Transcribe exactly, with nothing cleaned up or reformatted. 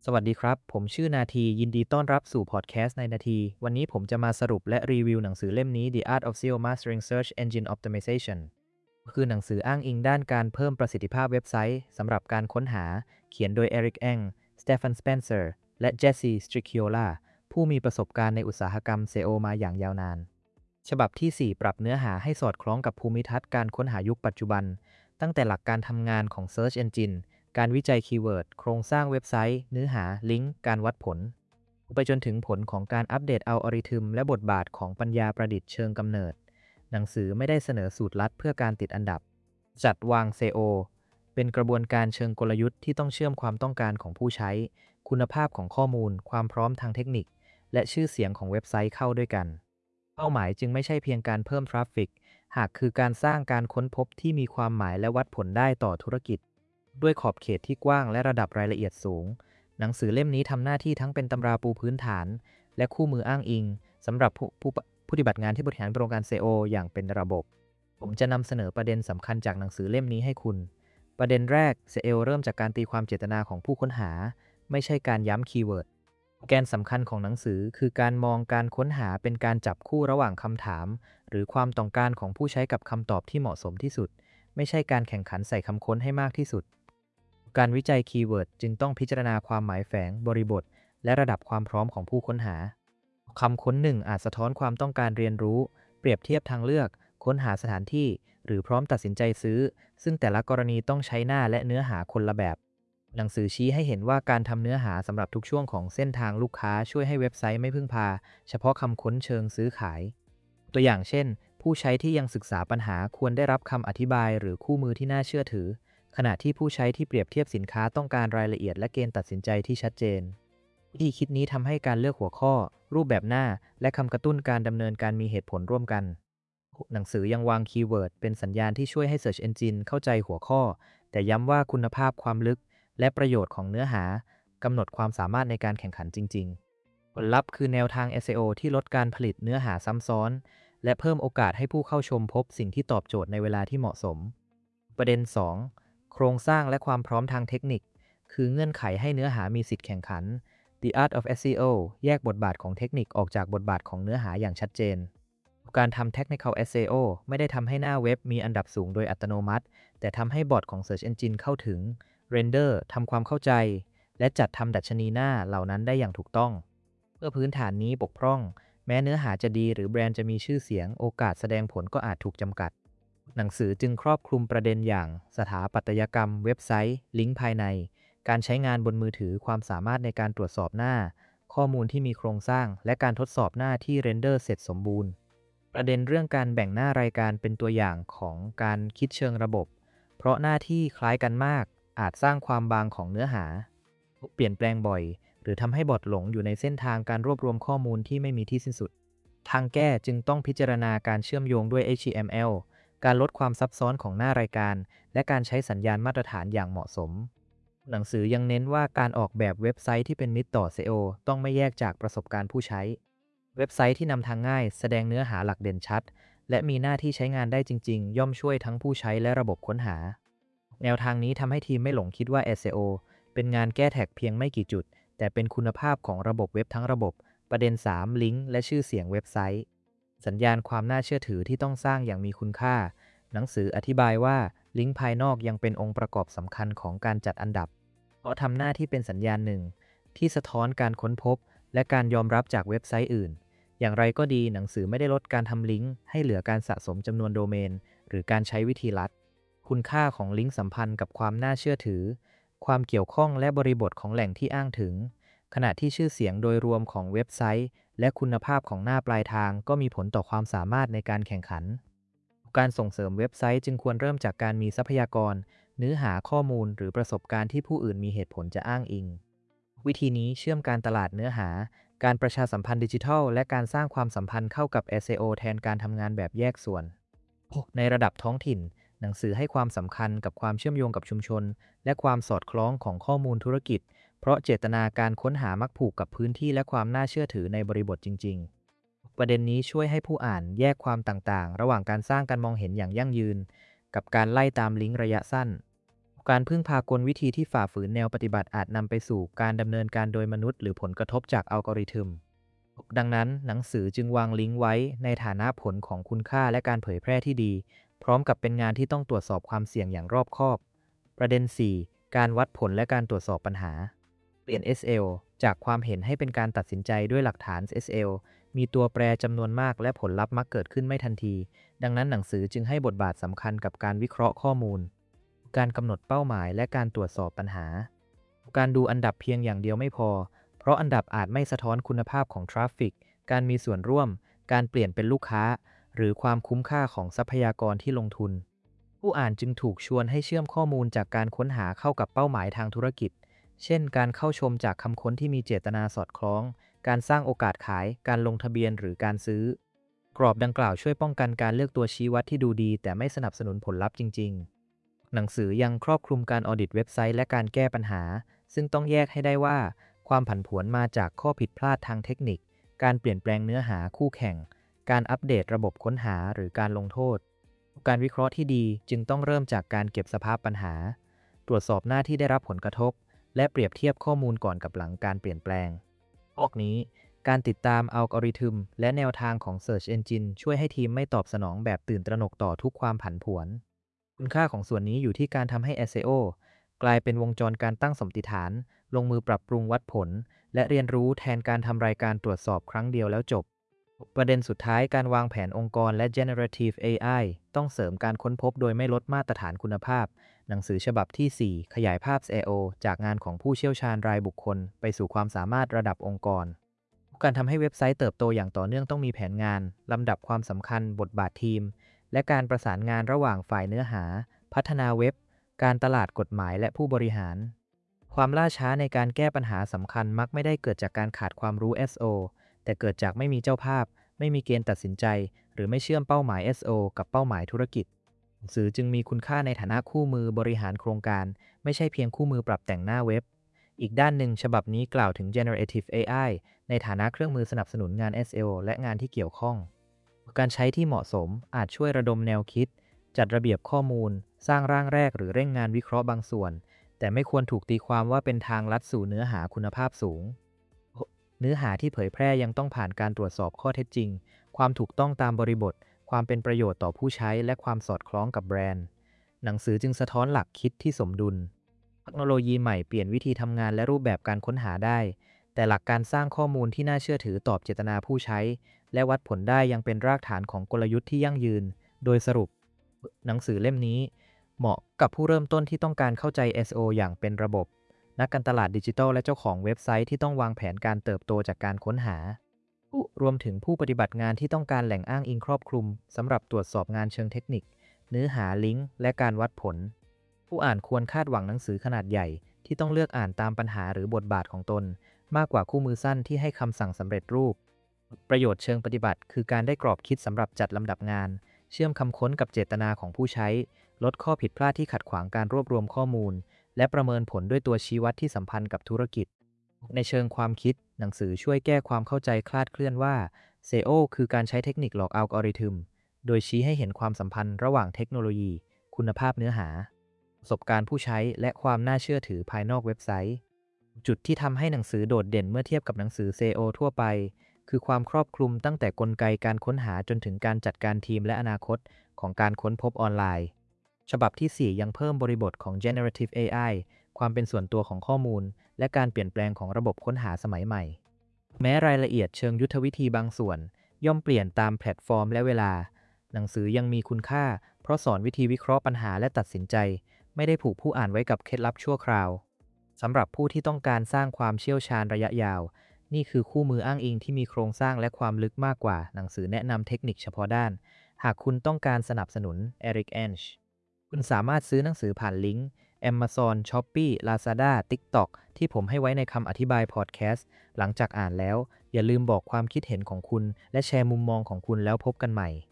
สวัสดีครับ ผมชื่อนาทียินดีต้อนรับสู่พอดแคสต์ในนาที วันนี้ผมจะมาสรุปและรีวิวหนังสือเล่มนี้ The Art of เอส อี โอ Mastering Search Engine Optimization คือหนังสืออ้างอิงด้านการเพิ่มประสิทธิภาพเว็บไซต์สำหรับการค้นหาเขียนโดย Eric Eng Stephan Spencer และ Jesse Stricchiola ผู้มีประสบการณ์ในอุตสาหกรรม เอส อี โอ มาอย่างยาวนานฉบับที่ สี่ ปรับเนื้อหาให้สอดคล้องกับภูมิทัศน์การค้นหายุคปัจจุบันตั้งแต่หลักการทำงานของ Search Engineการวิจัยคีย์เวิร์ดโครงสร้างเว็บไซต์เนื้อหาลิงก์การวัดผลไปจนถึงผลของการอัปเดตอัลกอริทึมและบทบาทของปัญญาประดิษฐ์เชิงกำเนิดหนังสือไม่ได้เสนอสูตรลัดเพื่อการติดอันดับจัดวาง เอส อี โอ เป็นกระบวนการเชิงกลยุทธ์ที่ต้องเชื่อมความต้องการของผู้ใช้คุณภาพของข้อมูลความพร้อมทางเทคนิคและชื่อเสียงของเว็บไซต์เข้าด้วยกันเป้าหมายจึงไม่ใช่เพียงการเพิ่มทราฟฟิกหากคือการสร้างการค้นพบที่มีความหมายและวัดผลได้ต่อธุรกิจด้วยขอบเขตที่กว้างและระดับรายละเอียดสูงหนังสือเล่มนี้ทำหน้าที่ทั้งเป็นตำราปูพื้นฐานและคู่มืออ้างอิงสำหรับผู้ผู้ผู้ปฏิบัติงานที่บริหารโครงการ เอส อี โอ อย่างเป็นระบบผมจะนำเสนอประเด็นสำคัญจากหนังสือเล่มนี้ให้คุณประเด็นแรก เอส อี โอ เริ่มจากการตีความเจตนาของผู้ค้นหาไม่ใช่การย้ำคีย์เวิร์ดแกนสำคัญของหนังสือคือการมองการค้นหาเป็นการจับคู่ระหว่างคำถามหรือความต้องการของผู้ใช้กับคำตอบที่เหมาะสมที่สุดไม่ใช่การแข่งขันใส่คำค้นให้มากที่สุดการวิจัยคีย์เวิร์ดจึงต้องพิจารณาความหมายแฝงบริบทและระดับความพร้อมของผู้ค้นหาคำค้นหนึ่งอาจสะท้อนความต้องการเรียนรู้เปรียบเทียบทางเลือกค้นหาสถานที่หรือพร้อมตัดสินใจซื้อซึ่งแต่ละกรณีต้องใช้หน้าและเนื้อหาคนละแบบหนังสือชี้ให้เห็นว่าการทำเนื้อหาสำหรับทุกช่วงของเส้นทางลูกค้าช่วยให้เว็บไซต์ไม่พึ่งพาเฉพาะคำค้นเชิงซื้อขายตัวอย่างเช่นผู้ใช้ที่ยังศึกษาปัญหาควรได้รับคำอธิบายหรือคู่มือที่น่าเชื่อถือขณะที่ผู้ใช้ที่เปรียบเทียบสินค้าต้องการรายละเอียดและเกณฑ์ตัดสินใจที่ชัดเจนวิธีคิดนี้ทำให้การเลือกหัวข้อรูปแบบหน้าและคำกระตุ้นการดำเนินการมีเหตุผลร่วมกันหนังสือยังวางคีย์เวิร์ดเป็นสัญญาณที่ช่วยให้ Search Engine เข้าใจหัวข้อแต่ย้ำว่าคุณภาพความลึกและประโยชน์ของเนื้อหากำหนดความสามารถในการแข่งขันจริงๆผลลัพธ์คือแนวทาง เอส อี โอ ที่ลดการผลิตเนื้อหาซ้ำซ้อนและเพิ่มโอกาสให้ผู้เข้าชมพบสิ่งที่ตอบโจทย์ในเวลาที่เหมาะสมประเด็น สอง โครงสร้างและความพร้อมทางเทคนิคคือเงื่อนไขให้เนื้อหามีสิทธิ์แข่งขัน The Art of เอส อี โอ แยกบทบาทของเทคนิคออกจากบทบาทของเนื้อหาอย่างชัดเจนการทำ Technical เอส อี โอ ไม่ได้ทำให้หน้าเว็บมีอันดับสูงโดยอัตโนมัติแต่ทำให้บอทของ Search Engine เข้าถึง Render ทำความเข้าใจและจัดทำดัชนีหน้าเหล่านั้นได้อย่างถูกต้องเมื่อพื้นฐานนี้บกพร่องแม้เนื้อหาจะดีหรือแบรนด์จะมีชื่อเสียงโอกาสแสดงผลก็อาจถูกจำกัดหนังสือจึงครอบคลุมประเด็นอย่างสถาปัตยกรรมเว็บไซต์ลิงก์ภายในการใช้งานบนมือถือความสามารถในการตรวจสอบหน้าข้อมูลที่มีโครงสร้างและการทดสอบหน้าที่เรนเดอร์เสร็จสมบูรณ์ประเด็นเรื่องการแบ่งหน้ารายการเป็นตัวอย่างของการคิดเชิงระบบเพราะหน้าที่คล้ายกันมากอาจสร้างความบางของเนื้อหาเปลี่ยนแปลงบ่อยหรือทำให้บอทหลงอยู่ในเส้นทางการรวบรวมข้อมูลที่ไม่มีที่สิ้นสุดทางแก้จึงต้องพิจารณาการเชื่อมโยงด้วย เอช ที เอ็ม แอล การลดความซับซ้อนของหน้ารายการและการใช้สัญญาณมาตรฐานอย่างเหมาะสมหนังสือยังเน้นว่าการออกแบบเว็บไซต์ที่เป็นมิตรต่อ เอส อี โอ ต้องไม่แยกจากประสบการณ์ผู้ใช้เว็บไซต์ที่นำทางง่ายแสดงเนื้อหาหลักเด่นชัดและมีหน้าที่ใช้งานได้จริงๆย่อมช่วยทั้งผู้ใช้และระบบค้นหาแนวทางนี้ทำให้ทีมไม่หลงคิดว่า เอส อี โอ เป็นงานแก้แท็กเพียงไม่กี่จุดแต่เป็นคุณภาพของระบบเว็บทั้งระบบประเด็น สาม ลิงก์และชื่อเสียงเว็บไซต์สัญญาณความน่าเชื่อถือที่ต้องสร้างอย่างมีคุณค่าหนังสืออธิบายว่าลิงก์ภายนอกยังเป็นองค์ประกอบสำคัญของการจัดอันดับเพราะทำหน้าที่เป็นสัญญาณหนึ่งที่สะท้อนการค้นพบและการยอมรับจากเว็บไซต์อื่นอย่างไรก็ดีหนังสือไม่ได้ลดการทำลิงก์ให้เหลือการสะสมจำนวนโดเมนหรือการใช้วิธีลัดคุณค่าของลิงก์สัมพันธ์กับความน่าเชื่อถือความเกี่ยวข้องและบริบทของแหล่งที่อ้างถึงขณะที่ชื่อเสียงโดยรวมของเว็บไซต์และคุณภาพของหน้าปลายทางก็มีผลต่อความสามารถในการแข่งขันการส่งเสริมเว็บไซต์จึงควรเริ่มจากการมีทรัพยากรเนื้อหาข้อมูลหรือประสบการณ์ที่ผู้อื่นมีเหตุผลจะอ้างอิงวิธีนี้เชื่อมการตลาดเนื้อหาการประชาสัมพันธ์ดิจิทัลและการสร้างความสัมพันธ์เข้ากับ เอส อี โอ แทนการทำงานแบบแยกส่วนในระดับท้องถิ่นหนังสือให้ความสำคัญกับความเชื่อมโยงกับชุมชนและความสอดคล้องของข้อมูลธุรกิจเพราะเจตนาการค้นหามักผูกกับพื้นที่และความน่าเชื่อถือในบริบทจริงๆประเด็นนี้ช่วยให้ผู้อ่านแยกความต่างๆระหว่างการสร้างการมองเห็นอย่างยั่งยืนกับการไล่ตามลิงก์ระยะสั้นการพึ่งพากลวิธีที่ฝ่าฝืนแนวปฏิบัติอาจนำไปสู่การดำเนินการโดยมนุษย์หรือผลกระทบจากอัลกอริทึมดังนั้นหนังสือจึงวางลิงก์ไว้ในฐานะผลของคุณค่าและการเผยแพร่ที่ดีพร้อมกับเป็นงานที่ต้องตรวจสอบความเสี่ยงอย่างรอบคอบประเด็น สี่ การวัดผลและการตรวจสอบปัญหาเปลี่ยน เอส แอล จากความเห็นให้เป็นการตัดสินใจด้วยหลักฐาน เอส แอล มีตัวแปรจำนวนมากและผลลัพธ์มักเกิดขึ้นไม่ทันทีดังนั้นหนังสือจึงให้บทบาทสำคัญกับการวิเคราะห์ข้อมูลการกำหนดเป้าหมายและการตรวจสอบปัญหาการดูอันดับเพียงอย่างเดียวไม่พอเพราะอันดับอาจไม่สะท้อนคุณภาพของทราฟฟิกการมีส่วนร่วมการเปลี่ยนเป็นลูกค้าหรือความคุ้มค่าของทรัพยากรที่ลงทุนผู้อ่านจึงถูกชวนให้เชื่อมข้อมูลจากการค้นหาเข้ากับเป้าหมายทางธุรกิจเช่นการเข้าชมจากคำค้นที่มีเจตนาสอดคล้องการสร้างโอกาสขายการลงทะเบียนหรือการซื้อกรอบดังกล่าวช่วยป้องกันการเลือกตัวชี้วัดที่ดูดีแต่ไม่สนับสนุนผลลัพธ์จริงๆหนังสือยังครอบคลุมการออดิตเว็บไซต์และการแก้ปัญหาซึ่งต้องแยกให้ได้ว่าความผันผวนมาจากข้อผิดพลาดทางเทคนิคการเปลี่ยนแปลงเนื้อหาคู่แข่งการอัปเดตระบบค้นหาหรือการลงโทษการวิเคราะห์ที่ดีจึงต้องเริ่มจากการเก็บสภาพปัญหาตรวจสอบหน้าที่ได้รับผลกระทบและเปรียบเทียบข้อมูลก่อนกับหลังการเปลี่ยนแปลงพวกนี้การติดตามอัลกอริทึมและแนวทางของ Search Engine ช่วยให้ทีมไม่ตอบสนองแบบตื่นตระหนกต่อทุกความผันผวนคุณค่าของส่วนนี้อยู่ที่การทำให้ เอส อี โอ กลายเป็นวงจรการตั้งสมมติฐานลงมือปรับปรุงวัดผลและเรียนรู้แทนการทำรายการตรวจสอบครั้งเดียวแล้วจบประเด็นสุดท้ายการวางแผนองค์กรและ Generative เอ ไอ ต้องเสริมการค้นพบโดยไม่ลดมาตรฐานคุณภาพหนังสือฉบับที่ สี่ ขยายภาพ เอส อี โอ จากงานของผู้เชี่ยวชาญรายบุคคลไปสู่ความสามารถระดับองค์กรการทำให้เว็บไซต์เติบโตอย่างต่อเนื่องต้องมีแผนงานลำดับความสำคัญบทบาททีมและการประสานงานระหว่างฝ่ายเนื้อหาพัฒนาเว็บการตลาดกฎหมายและผู้บริหารความล่าช้าในการแก้ปัญหาสำคัญมักไม่ได้เกิดจากการขาดความรู้ เอส โอ แต่เกิดจากไม่มีเจ้าภาพไม่มีเกณฑ์ตัดสินใจหรือไม่เชื่อมเป้าหมาย เอส โอ กับเป้าหมายธุรกิจหนังสือจึงมีคุณค่าในฐานะคู่มือบริหารโครงการไม่ใช่เพียงคู่มือปรับแต่งหน้าเว็บอีกด้านหนึ่งฉบับนี้กล่าวถึง Generative เอ ไอ ในฐานะเครื่องมือสนับสนุนงาน เอส อี โอ และงานที่เกี่ยวข้องการใช้ที่เหมาะสมอาจช่วยระดมแนวคิดจัดระเบียบข้อมูลสร้างร่างแรกหรือเร่งงานวิเคราะห์บางส่วนแต่ไม่ควรถูกตีความว่าเป็นทางลัดสู่เนื้อหาคุณภาพสูงเนื้อหาที่เผยแพร่ยังต้องผ่านการตรวจสอบข้อเท็จจริงความถูกต้องตามบริบทความเป็นประโยชน์ต่อผู้ใช้และความสอดคล้องกับแบรนด์หนังสือจึงสะท้อนหลักคิดที่สมดุลเทคโนโลยีใหม่เปลี่ยนวิธีทำงานและรูปแบบการค้นหาได้แต่หลักการสร้างข้อมูลที่น่าเชื่อถือตอบเจตนาผู้ใช้และวัดผลได้ยังเป็นรากฐานของกลยุทธ์ที่ยั่งยืนโดยสรุปหนังสือเล่มนี้เหมาะกับผู้เริ่มต้นที่ต้องการเข้าใจ เอส โอ อย่างเป็นระบบนักการตลาดดิจิทัลและเจ้าของเว็บไซต์ที่ต้องวางแผนการเติบโตจากการค้นหารวมถึงผู้ปฏิบัติงานที่ต้องการแหล่งอ้างอิงครอบคลุมสำหรับตรวจสอบงานเชิงเทคนิคเนื้อหาลิงก์และการวัดผลผู้อ่านควรคาดหวังหนังสือขนาดใหญ่ที่ต้องเลือกอ่านตามปัญหาหรือบทบาทของตนมากกว่าคู่มือสั้นที่ให้คำสั่งสำเร็จรูปประโยชน์เชิงปฏิบัติคือการได้กรอบคิดสำหรับจัดลำดับงานเชื่อมคำค้นกับเจตนาของผู้ใช้ลดข้อผิดพลาดที่ขัดขวางการรวบรวมข้อมูลและประเมินผลด้วยตัวชี้วัดที่สัมพันธ์กับธุรกิจในเชิงความคิดหนังสือช่วยแก้ความเข้าใจคลาดเคลื่อนว่า เอส อี โอ คือการใช้เทคนิคหลอกอัลกอริทึมโดยชี้ให้เห็นความสัมพันธ์ระหว่างเทคโนโลยีคุณภาพเนื้อหาประสบการณ์ผู้ใช้และความน่าเชื่อถือภายนอกเว็บไซต์จุดที่ทำให้หนังสือโดดเด่นเมื่อเทียบกับหนังสือ เอส อี โอ ทั่วไปคือความครอบคลุมตั้งแต่กลไกการค้นหาจนถึงการจัดการทีมและอนาคตของการค้นพบออนไลน์ฉบับที่ สี่ ยังเพิ่มบริบทของ Generative เอ ไอ ความเป็นส่วนตัวของข้อมูลและการเปลี่ยนแปลงของระบบค้นหาสมัยใหม่แม้รายละเอียดเชิงยุทธวิธีบางส่วนย่อมเปลี่ยนตามแพลตฟอร์มและเวลาหนังสือยังมีคุณค่าเพราะสอนวิธีวิเคราะห์ปัญหาและตัดสินใจไม่ได้ผูกผู้อ่านไว้กับเคล็ดลับชั่วคราวสำหรับผู้ที่ต้องการสร้างความเชี่ยวชาญระยะยาวนี่คือคู่มืออ้างอิงที่มีโครงสร้างและความลึกมากกว่าหนังสือแนะนำเทคนิคเฉพาะด้านหากคุณต้องการสนับสนุน Eric Enge คุณสามารถซื้อหนังสือผ่านลิงก์ Amazon, Shopee, Lazada, TikTok ที่ผมให้ไว้ในคำอธิบายพอดแคสต์หลังจากอ่านแล้วอย่าลืมบอกความคิดเห็นของคุณและแชร์มุมมองของคุณแล้วพบกันใหม่